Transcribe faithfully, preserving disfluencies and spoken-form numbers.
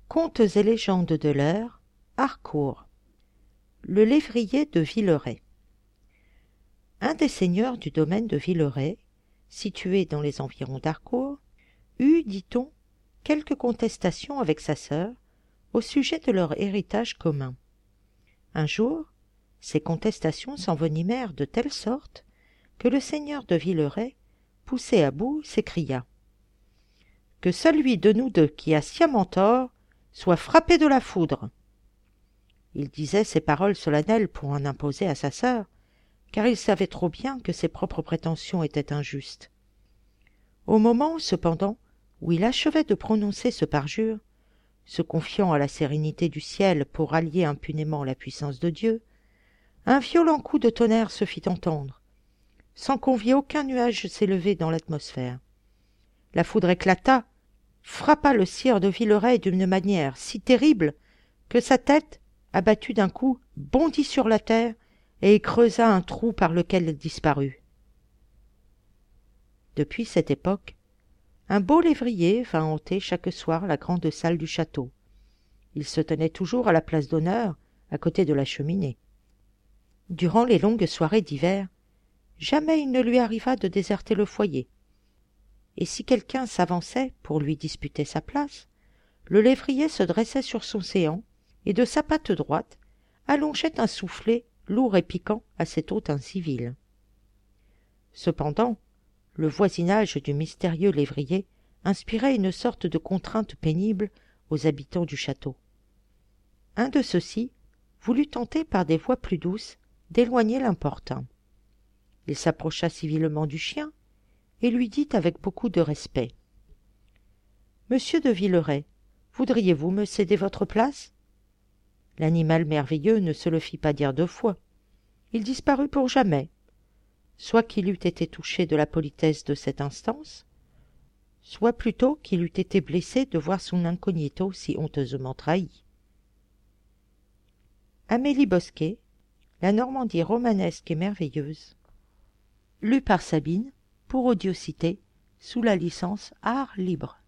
Contes et légendes de l'heure, Harcourt. Le lévrier de Villeray. Un des seigneurs du domaine de Villeray, situé dans les environs d'Harcourt, eut, dit-on, quelques contestations avec sa sœur au sujet de leur héritage commun. Un jour, ces contestations s'envenimèrent de telle sorte que le seigneur de Villeray, poussé à bout, s'écria « Que celui de nous deux qui a sciemment tort soit frappé de la foudre !» Il disait ces paroles solennelles pour en imposer à sa sœur, car il savait trop bien que ses propres prétentions étaient injustes. Au moment, cependant, où il achevait de prononcer ce parjure, se confiant à la sérénité du ciel pour rallier impunément la puissance de Dieu, un violent coup de tonnerre se fit entendre, sans qu'on vît aucun nuage s'élever dans l'atmosphère. La foudre éclata, frappa le sire de Villeray d'une manière si terrible que sa tête, abattue d'un coup, bondit sur la terre et y creusa un trou par lequel elle disparut. Depuis cette époque, un beau lévrier vint hanter chaque soir la grande salle du château. Il se tenait toujours à la place d'honneur, à côté de la cheminée. Durant les longues soirées d'hiver, jamais il ne lui arriva de déserter le foyer. Et si quelqu'un s'avançait pour lui disputer sa place, le lévrier se dressait sur son séant et de sa patte droite allongeait un soufflet lourd et piquant à cet hôte incivil. Cependant, le voisinage du mystérieux lévrier inspirait une sorte de contrainte pénible aux habitants du château. Un de ceux-ci voulut tenter par des voies plus douces d'éloigner l'importun. Il s'approcha civilement du chien et lui dit avec beaucoup de respect « Monsieur de Villeray, voudriez-vous me céder votre place ?» L'animal merveilleux ne se le fit pas dire deux fois. Il disparut pour jamais, soit qu'il eût été touché de la politesse de cette instance, soit plutôt qu'il eût été blessé de voir son incognito si honteusement trahi. Amélie Bosquet, La Normandie romanesque et merveilleuse, lu par Sabine, pour Audiocité, sous la licence Art Libre.